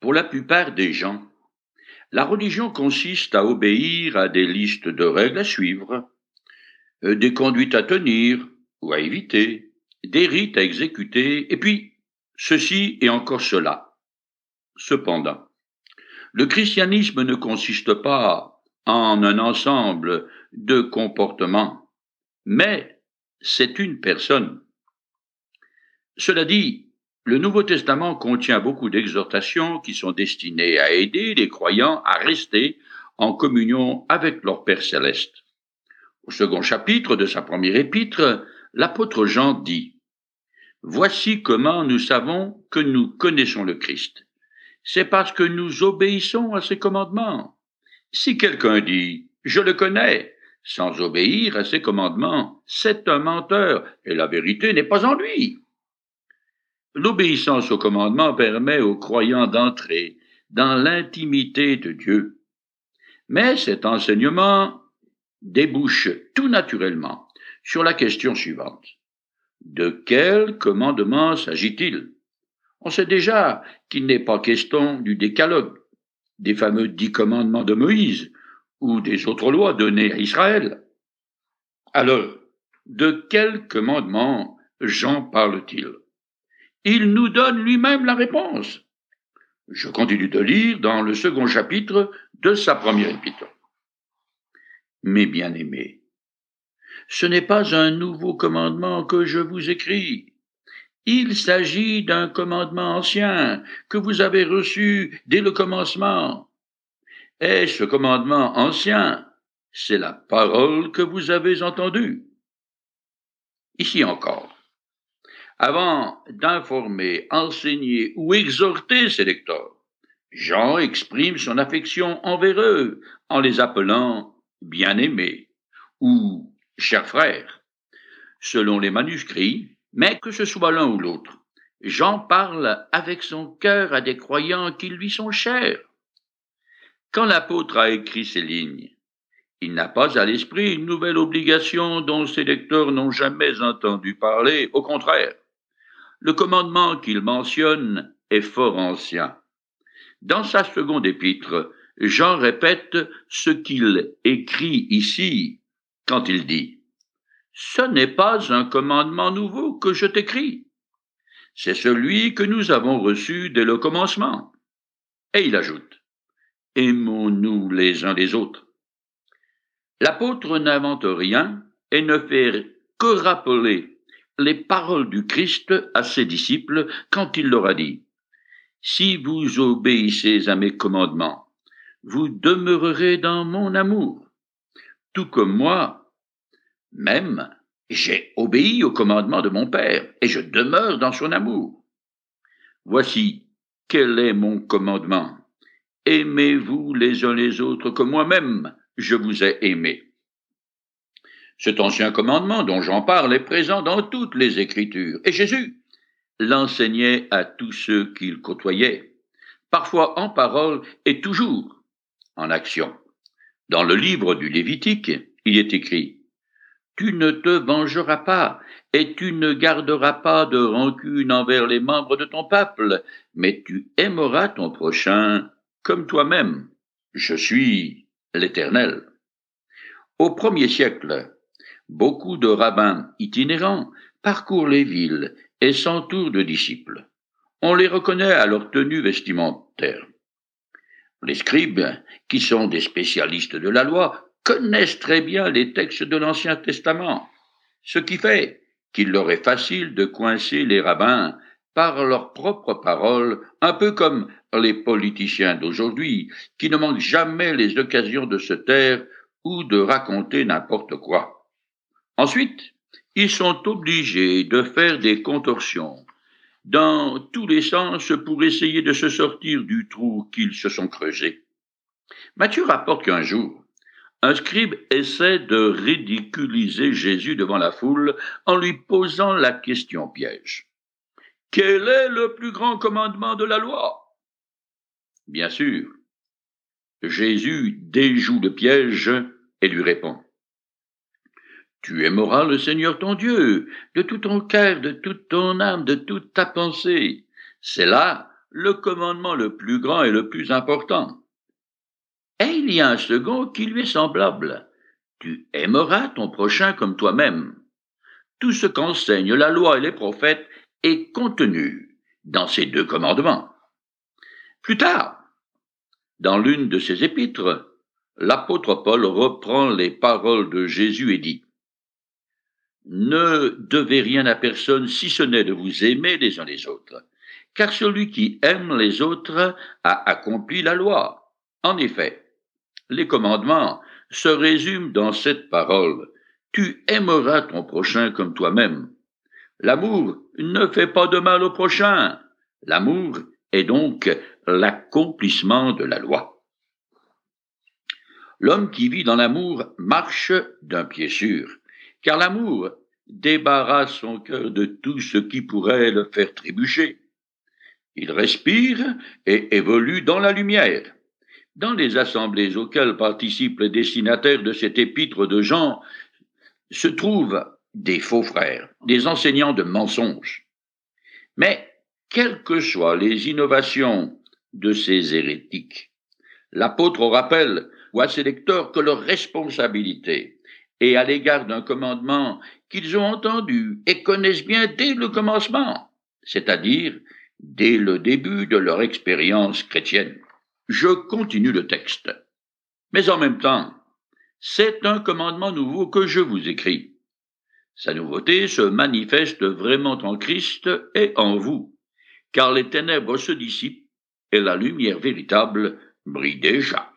Pour la plupart des gens, la religion consiste à obéir à des listes de règles à suivre, des conduites à tenir ou à éviter, des rites à exécuter, et puis ceci et encore cela. Cependant, le christianisme ne consiste pas en un ensemble de comportements, mais c'est une personne. Cela dit, le Nouveau Testament contient beaucoup d'exhortations qui sont destinées à aider les croyants à rester en communion avec leur Père céleste. Au second chapitre de sa première épître, l'apôtre Jean dit: Voici comment nous savons que nous connaissons le Christ. C'est parce que nous obéissons à ses commandements. Si quelqu'un dit Je le connais, sans obéir à ses commandements, c'est un menteur et la vérité n'est pas en lui. L'obéissance aux commandements permet aux croyants d'entrer dans l'intimité de Dieu. Mais cet enseignement débouche tout naturellement sur la question suivante. De quel commandement s'agit-il? On sait déjà qu'il n'est pas question du décalogue, des fameux 10 commandements de Moïse ou des autres lois données à Israël. Alors, de quel commandement Jean parle-t-il? Il nous donne lui-même la réponse. Je continue de lire dans le second chapitre de sa première épître. Mes bien-aimés, ce n'est pas un nouveau commandement que je vous écris. Il s'agit d'un commandement ancien que vous avez reçu dès le commencement. Et ce commandement ancien, c'est la parole que vous avez entendue. Ici encore. Avant d'informer, enseigner ou exhorter ses lecteurs, Jean exprime son affection envers eux en les appelant bien-aimés ou chers frères, selon les manuscrits, mais que ce soit l'un ou l'autre. Jean parle avec son cœur à des croyants qui lui sont chers. Quand l'apôtre a écrit ces lignes, il n'a pas à l'esprit une nouvelle obligation dont ses lecteurs n'ont jamais entendu parler, au contraire. Le commandement qu'il mentionne est fort ancien. Dans sa seconde épître, Jean répète ce qu'il écrit ici quand il dit « Ce n'est pas un commandement nouveau que je t'écris, c'est celui que nous avons reçu dès le commencement. » Et il ajoute « Aimons-nous les uns les autres. » L'apôtre n'invente rien et ne fait que rappeler les paroles du Christ à ses disciples quand il leur a dit « Si vous obéissez à mes commandements, vous demeurerez dans mon amour, tout comme moi, même, j'ai obéi aux commandements de mon Père, et je demeure dans son amour. Voici quel est mon commandement. Aimez-vous les uns les autres comme moi-même, je vous ai aimés. » Cet ancien commandement dont j'en parle est présent dans toutes les Écritures, et Jésus l'enseignait à tous ceux qu'il côtoyait, parfois en parole et toujours en action. Dans le livre du Lévitique, il est écrit « Tu ne te vengeras pas, et tu ne garderas pas de rancune envers les membres de ton peuple, mais tu aimeras ton prochain comme toi-même. Je suis l'Éternel. » Au 1er siècle, beaucoup de rabbins itinérants parcourent les villes et s'entourent de disciples. On les reconnaît à leur tenue vestimentaire. Les scribes, qui sont des spécialistes de la loi, connaissent très bien les textes de l'Ancien Testament, ce qui fait qu'il leur est facile de coincer les rabbins par leurs propres paroles, un peu comme les politiciens d'aujourd'hui, qui ne manquent jamais les occasions de se taire ou de raconter n'importe quoi. Ensuite, ils sont obligés de faire des contorsions dans tous les sens pour essayer de se sortir du trou qu'ils se sont creusés. Matthieu rapporte qu'un jour, un scribe essaie de ridiculiser Jésus devant la foule en lui posant la question piège. Quel est le plus grand commandement de la loi? Bien sûr, Jésus déjoue le piège et lui répond. Tu aimeras le Seigneur ton Dieu de tout ton cœur, de toute ton âme, de toute ta pensée. C'est là le commandement le plus grand et le plus important. Et il y a un second qui lui est semblable. Tu aimeras ton prochain comme toi-même. Tout ce qu'enseignent la loi et les prophètes est contenu dans ces deux commandements. Plus tard, dans l'une de ses épîtres, l'apôtre Paul reprend les paroles de Jésus et dit « Ne devez rien à personne si ce n'est de vous aimer les uns les autres, car celui qui aime les autres a accompli la loi. En effet, les commandements se résument dans cette parole. Tu aimeras ton prochain comme toi-même. L'amour ne fait pas de mal au prochain. L'amour est donc l'accomplissement de la loi. L'homme qui vit dans l'amour marche d'un pied sûr, car l'amour débarrasse son cœur de tout ce qui pourrait le faire trébucher. Il respire et évolue dans la lumière. Dans les assemblées auxquelles participent les destinataires de cet épître de Jean se trouvent des faux frères, des enseignants de mensonges. Mais, quelles que soient les innovations de ces hérétiques, l'apôtre rappelle à ses lecteurs que leur responsabilité est à l'égard d'un commandement qu'ils ont entendu et connaissent bien dès le commencement, c'est-à-dire dès le début de leur expérience chrétienne. Je continue le texte. Mais en même temps, c'est un commandement nouveau que je vous écris. Sa nouveauté se manifeste vraiment en Christ et en vous, car les ténèbres se dissipent et la lumière véritable brille déjà.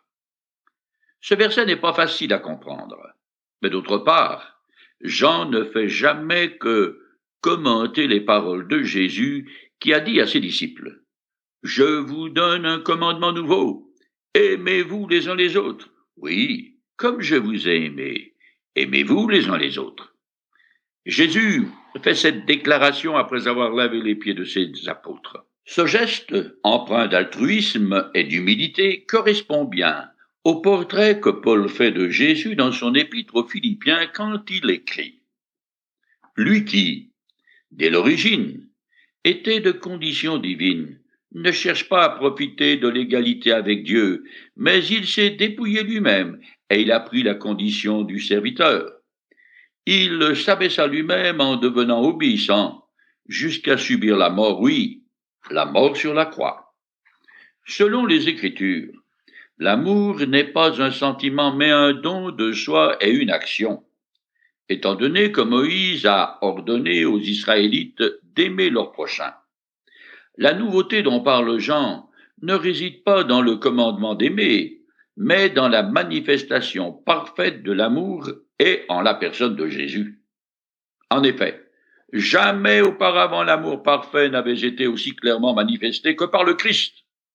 Ce verset n'est pas facile à comprendre, mais d'autre part, Jean ne fait jamais que commenter les paroles de Jésus qui a dit à ses disciples « Je vous donne un commandement nouveau, aimez-vous les uns les autres. Oui, comme je vous ai aimés, aimez-vous les uns les autres. » Jésus fait cette déclaration après avoir lavé les pieds de ses apôtres. Ce geste, empreint d'altruisme et d'humilité, correspond bien au portrait que Paul fait de Jésus dans son épître aux Philippiens quand il écrit « Lui qui, dès l'origine, était de condition divine, ne cherche pas à profiter de l'égalité avec Dieu, mais il s'est dépouillé lui-même et il a pris la condition du serviteur. Il s'abaissa lui-même en devenant obéissant, jusqu'à subir la mort, oui, la mort sur la croix. Selon les Écritures, l'amour n'est pas un sentiment mais un don de soi et une action. Étant donné que Moïse a ordonné aux Israélites d'aimer leur prochain. La nouveauté dont parle Jean ne réside pas dans le commandement d'aimer, mais dans la manifestation parfaite de l'amour et en la personne de Jésus. En effet, jamais auparavant l'amour parfait n'avait été aussi clairement manifesté que par le Christ.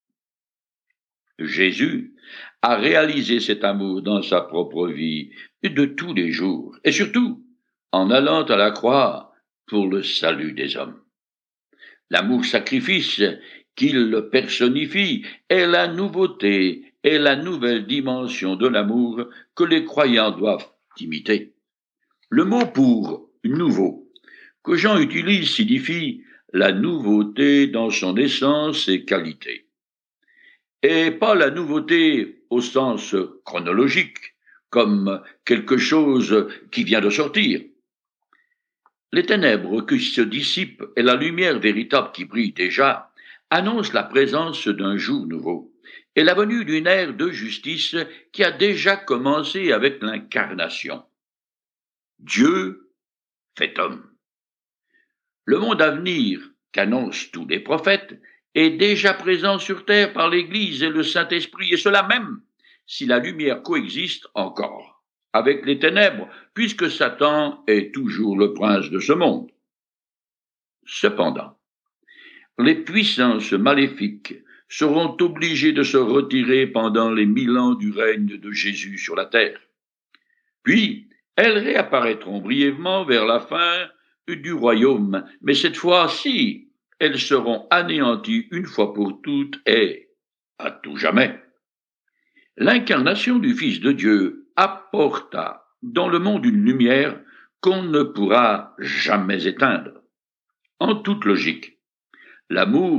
Jésus a réalisé cet amour dans sa propre vie de tous les jours, et surtout en allant à la croix pour le salut des hommes. L'amour-sacrifice qu'il personnifie est la nouveauté et la nouvelle dimension de l'amour que les croyants doivent imiter. Le mot pour nouveau que Jean utilise signifie la nouveauté dans son essence et qualité. Et pas la nouveauté au sens chronologique, comme quelque chose qui vient de sortir. Les ténèbres qui se dissipent et la lumière véritable qui brille déjà annoncent la présence d'un jour nouveau et la venue d'une ère de justice qui a déjà commencé avec l'incarnation. Dieu fait homme. Le monde à venir qu'annoncent tous les prophètes est déjà présent sur terre par l'Église et le Saint-Esprit, et cela même si la lumière coexiste encore avec les ténèbres, puisque Satan est toujours le prince de ce monde. Cependant, les puissances maléfiques seront obligées de se retirer pendant les 1000 ans du règne de Jésus sur la terre. Puis, elles réapparaîtront brièvement vers la fin du royaume, mais cette fois-ci, elles seront anéanties une fois pour toutes et à tout jamais. L'incarnation du Fils de Dieu apporta dans le monde une lumière qu'on ne pourra jamais éteindre. En toute logique, l'amour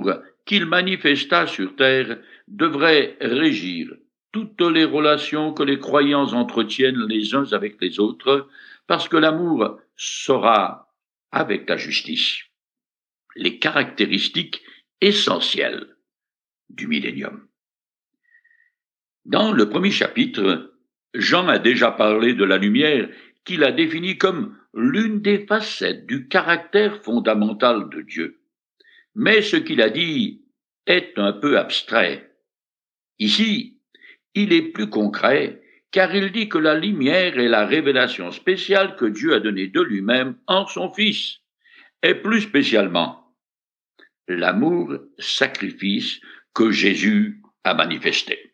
qu'il manifesta sur terre devrait régir toutes les relations que les croyants entretiennent les uns avec les autres, parce que l'amour sera, avec la justice, les caractéristiques essentielles du millénium. Dans le premier chapitre, Jean a déjà parlé de la lumière qu'il a définie comme l'une des facettes du caractère fondamental de Dieu. Mais ce qu'il a dit est un peu abstrait. Ici, il est plus concret, car il dit que la lumière est la révélation spéciale que Dieu a donnée de lui-même en son Fils, et plus spécialement, l'amour-sacrifice que Jésus a manifesté.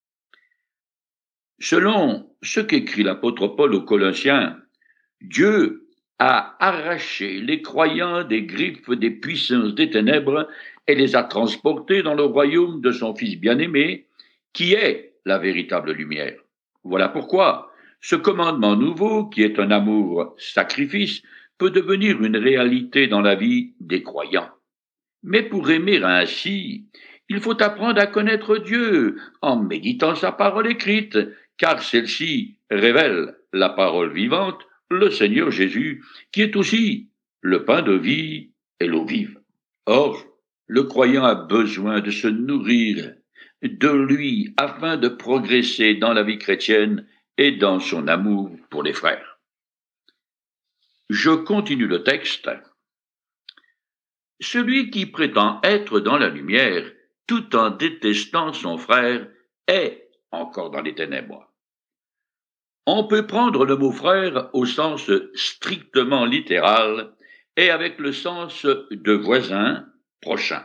Selon ce qu'écrit l'apôtre Paul aux Colossiens, Dieu a arraché les croyants des griffes des puissances des ténèbres et les a transportés dans le royaume de son Fils bien-aimé, qui est la véritable lumière. Voilà pourquoi ce commandement nouveau, qui est un amour-sacrifice, peut devenir une réalité dans la vie des croyants. Mais pour aimer ainsi, il faut apprendre à connaître Dieu en méditant sa parole écrite, car celle-ci révèle la parole vivante, le Seigneur Jésus, qui est aussi le pain de vie et l'eau vive. Or, le croyant a besoin de se nourrir de lui afin de progresser dans la vie chrétienne et dans son amour pour les frères. Je continue le texte. Celui qui prétend être dans la lumière, tout en détestant son frère, est encore dans les ténèbres. On peut prendre le mot frère au sens strictement littéral et avec le sens de voisin, prochain.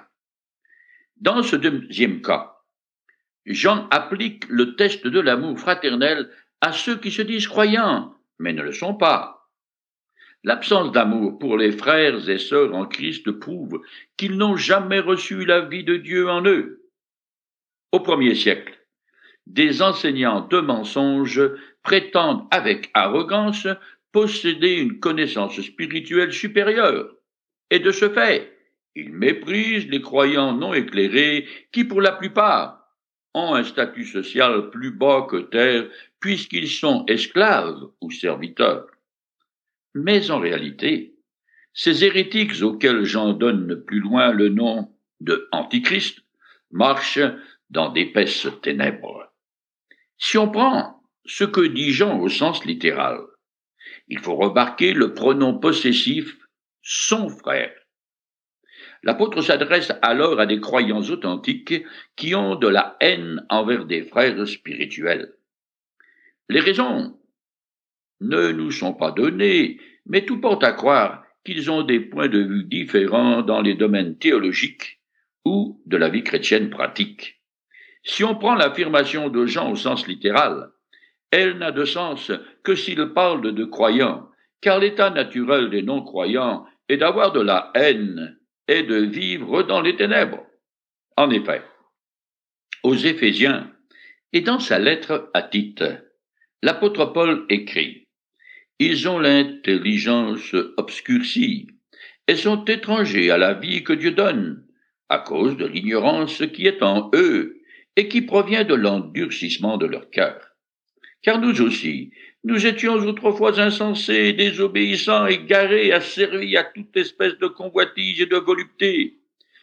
Dans ce deuxième cas, Jean applique le test de l'amour fraternel à ceux qui se disent croyants, mais ne le sont pas. L'absence d'amour pour les frères et sœurs en Christ prouve qu'ils n'ont jamais reçu la vie de Dieu en eux. Au premier siècle, des enseignants de mensonges prétendent avec arrogance posséder une connaissance spirituelle supérieure, et de ce fait, ils méprisent les croyants non éclairés qui, pour la plupart, ont un statut social plus bas que terre puisqu'ils sont esclaves ou serviteurs. Mais en réalité, ces hérétiques auxquels Jean donne plus loin le nom de Antichrist marchent dans d'épaisses ténèbres. Si on prend ce que dit Jean au sens littéral, il faut remarquer le pronom possessif « son frère ». L'apôtre s'adresse alors à des croyants authentiques qui ont de la haine envers des frères spirituels. Les raisons ne nous sont pas données, mais tout porte à croire qu'ils ont des points de vue différents dans les domaines théologiques ou de la vie chrétienne pratique. Si on prend l'affirmation de Jean au sens littéral, elle n'a de sens que s'il parle de croyants, car l'état naturel des non-croyants est d'avoir de la haine et de vivre dans les ténèbres. En effet, aux Éphésiens et dans sa lettre à Tite, l'apôtre Paul écrit « Ils ont l'intelligence obscurcie et sont étrangers à la vie que Dieu donne, à cause de l'ignorance qui est en eux et qui provient de l'endurcissement de leur cœur. Car nous aussi, nous étions autrefois insensés, désobéissants, égarés, asservis à toute espèce de convoitise et de volupté.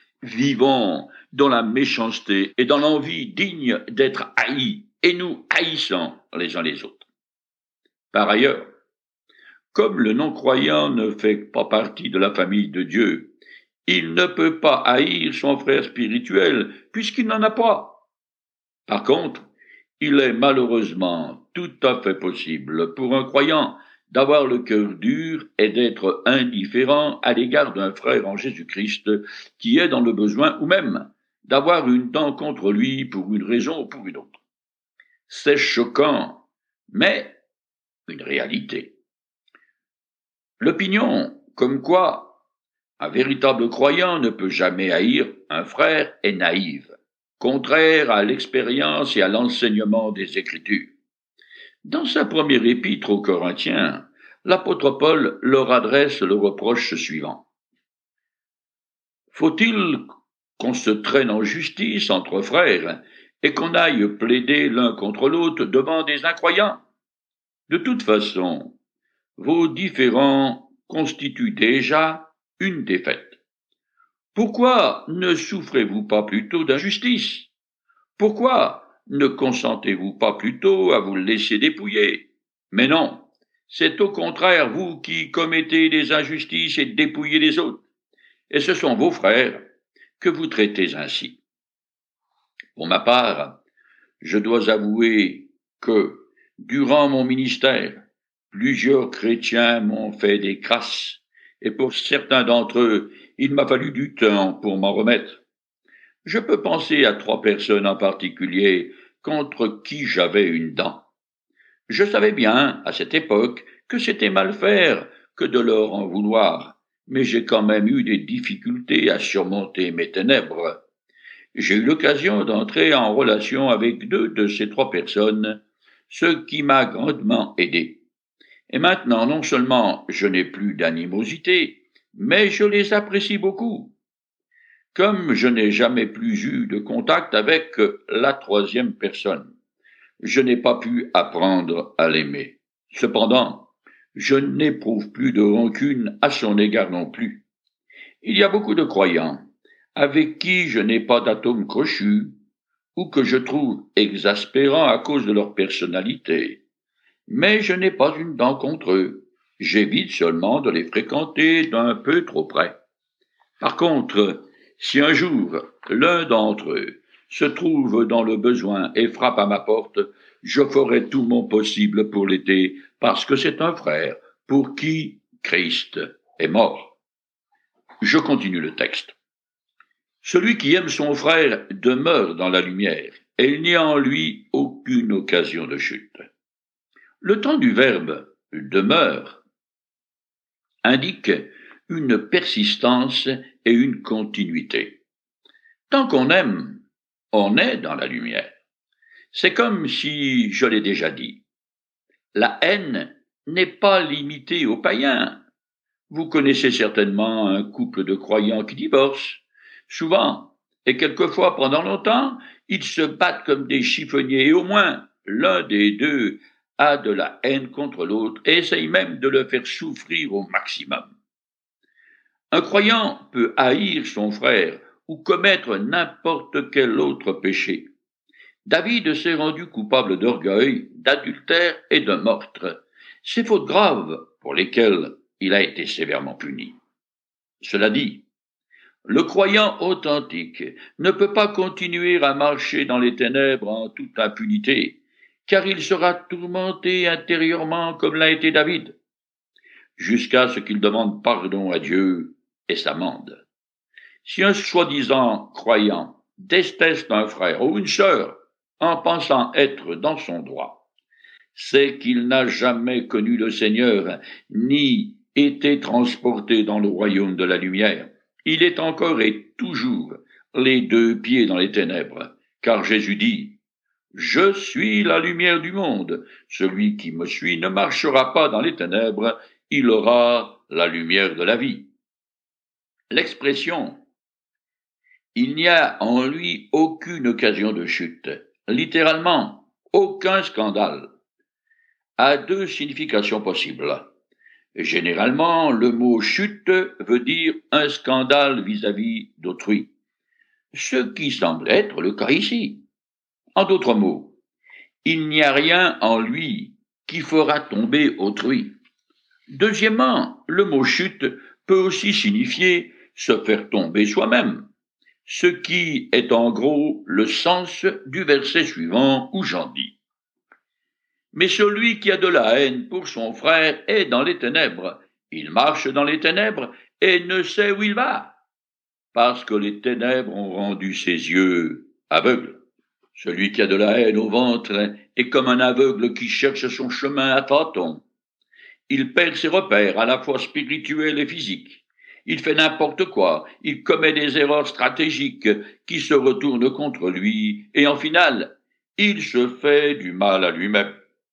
Vivons dans la méchanceté et dans l'envie digne d'être haïs, et nous haïssons les uns les autres. Par ailleurs, comme le non-croyant ne fait pas partie de la famille de Dieu, il ne peut pas haïr son frère spirituel puisqu'il n'en a pas. Par contre, il est malheureusement tout à fait possible pour un croyant d'avoir le cœur dur et d'être indifférent à l'égard d'un frère en Jésus-Christ qui est dans le besoin ou même d'avoir une dent contre lui pour une raison ou pour une autre. C'est choquant, mais une réalité. L'opinion comme quoi un véritable croyant ne peut jamais haïr un frère est naïve, contraire à l'expérience et à l'enseignement des Écritures. Dans sa première épître aux Corinthiens, l'apôtre Paul leur adresse le reproche suivant. Faut-il qu'on se traîne en justice entre frères et qu'on aille plaider l'un contre l'autre devant des incroyants. De toute façon, vos différends constituent déjà une défaite. Pourquoi ne souffrez-vous pas plutôt d'injustice? Pourquoi ne consentez-vous pas plutôt à vous laisser dépouiller? Mais non, c'est au contraire vous qui commettez des injustices et dépouillez les autres. Et ce sont vos frères que vous traitez ainsi. Pour ma part, je dois avouer que, durant mon ministère, plusieurs chrétiens m'ont fait des crasses, et pour certains d'entre eux, il m'a fallu du temps pour m'en remettre. Je peux penser à 3 personnes en particulier contre qui j'avais une dent. Je savais bien, à cette époque, que c'était mal faire que de leur en vouloir, mais j'ai quand même eu des difficultés à surmonter mes ténèbres. J'ai eu l'occasion d'entrer en relation avec 2 de ces 3 personnes, ce qui m'a grandement aidé. Et maintenant, non seulement je n'ai plus d'animosité, mais je les apprécie beaucoup. Comme je n'ai jamais plus eu de contact avec la 3e personne, je n'ai pas pu apprendre à l'aimer. Cependant, je n'éprouve plus de rancune à son égard non plus. Il y a beaucoup de croyants avec qui je n'ai pas d'atome crochu ou que je trouve exaspérants à cause de leur personnalité. Mais je n'ai pas une dent contre eux. J'évite seulement de les fréquenter d'un peu trop près. Par contre, si un jour l'un d'entre eux se trouve dans le besoin et frappe à ma porte, je ferai tout mon possible pour l'aider, parce que c'est un frère pour qui Christ est mort. Je continue le texte. Celui qui aime son frère demeure dans la lumière, et il n'y a en lui aucune occasion de chute. Le temps du verbe demeure indique une persistance et une continuité. Tant qu'on aime, on est dans la lumière. C'est comme si, je l'ai déjà dit, la haine n'est pas limitée aux païens. Vous connaissez certainement un couple de croyants qui divorcent. Souvent, et quelquefois pendant longtemps, ils se battent comme des chiffonniers et au moins l'un des deux a de la haine contre l'autre et essaye même de le faire souffrir au maximum. Un croyant peut haïr son frère ou commettre n'importe quel autre péché. David s'est rendu coupable d'orgueil, d'adultère et de meurtre. Ces fautes graves pour lesquelles il a été sévèrement puni. Cela dit, le croyant authentique ne peut pas continuer à marcher dans les ténèbres en toute impunité, car il sera tourmenté intérieurement comme l'a été David, jusqu'à ce qu'il demande pardon à Dieu et s'amende. Si un soi-disant croyant déteste un frère ou une sœur en pensant être dans son droit, c'est qu'il n'a jamais connu le Seigneur, ni été transporté dans le royaume de la lumière. Il est encore et toujours les 2 pieds dans les ténèbres, car Jésus dit « Je suis la lumière du monde. Celui qui me suit ne marchera pas dans les ténèbres, il aura la lumière de la vie. » L'expression « il n'y a en lui aucune occasion de chute », littéralement « aucun scandale », a 2 significations possibles. Généralement, le mot chute veut dire un scandale vis-à-vis d'autrui, ce qui semble être le cas ici. En d'autres mots, il n'y a rien en lui qui fera tomber autrui. Deuxièmement, le mot chute peut aussi signifier se faire tomber soi-même, ce qui est en gros le sens du verset suivant où j'en dis. Mais celui qui a de la haine pour son frère est dans les ténèbres. Il marche dans les ténèbres et ne sait où il va, parce que les ténèbres ont rendu ses yeux aveugles. Celui qui a de la haine au ventre est comme un aveugle qui cherche son chemin à tâtons. Il perd ses repères, à la fois spirituels et physiques. Il fait n'importe quoi, il commet des erreurs stratégiques qui se retournent contre lui, et en finale, il se fait du mal à lui-même.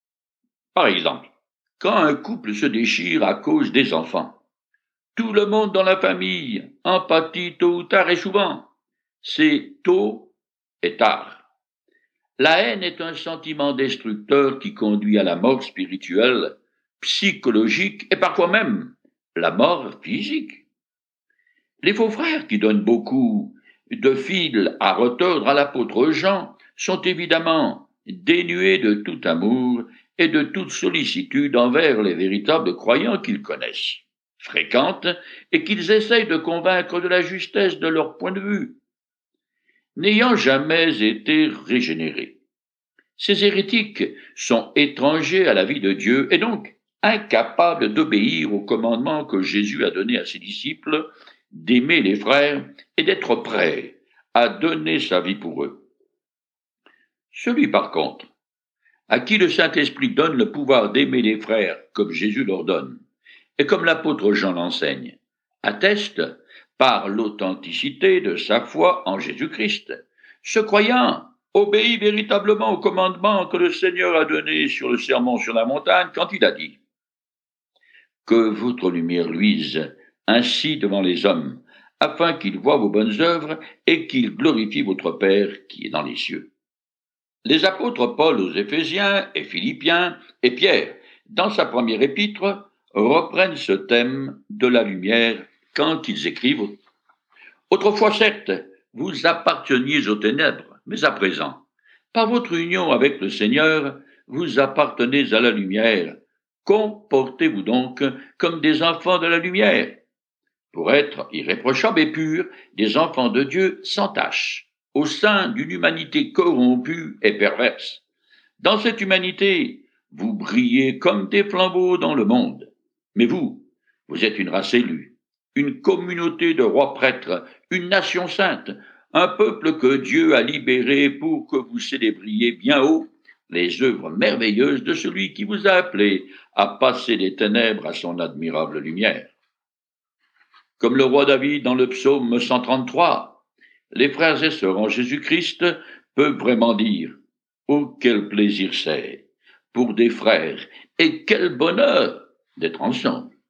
Par exemple, quand un couple se déchire à cause des enfants, tout le monde dans la famille en pâtit tôt ou tard et souvent. c'est tôt et tard. La haine est un sentiment destructeur qui conduit à la mort spirituelle, psychologique et parfois même la mort physique. Les faux frères qui donnent beaucoup de fil à retordre à l'apôtre Jean sont évidemment dénués de tout amour et de toute sollicitude envers les véritables croyants qu'ils connaissent, fréquentent et qu'ils essayent de convaincre de la justesse de leur point de vue, n'ayant jamais été régénérés. Ces hérétiques sont étrangers à la vie de Dieu et donc incapables d'obéir au commandement que Jésus a donné à ses disciples d'aimer les frères et d'être prêts à donner sa vie pour eux. Celui par contre, à qui le Saint-Esprit donne le pouvoir d'aimer les frères comme Jésus leur donne, et comme l'apôtre Jean l'enseigne, atteste par l'authenticité de sa foi en Jésus-Christ. Ce croyant obéit véritablement au commandement que le Seigneur a donné sur le sermon sur la montagne quand il a dit « Que votre lumière luise ainsi devant les hommes, afin qu'ils voient vos bonnes œuvres et qu'ils glorifient votre Père qui est dans les cieux. » Les apôtres Paul aux Éphésiens et Philippiens et Pierre, dans sa première épître, reprennent ce thème de la lumière quand ils écrivent « Autrefois, certes, vous apparteniez aux ténèbres, mais à présent, par votre union avec le Seigneur, vous appartenez à la lumière. Comportez-vous donc comme des enfants de la lumière, pour être irréprochables et purs, des enfants de Dieu sans tache, au sein d'une humanité corrompue et perverse. Dans cette humanité, vous brillez comme des flambeaux dans le monde. Mais vous êtes une race élue, une communauté de rois prêtres, une nation sainte, un peuple que Dieu a libéré pour que vous célébriez bien haut les œuvres merveilleuses de celui qui vous a appelé à passer des ténèbres à son admirable lumière. Comme le roi David dans le psaume 133, les frères et sœurs en Jésus-Christ peuvent vraiment dire « Oh, quel plaisir c'est pour des frères et quel bonheur d'être ensemble !»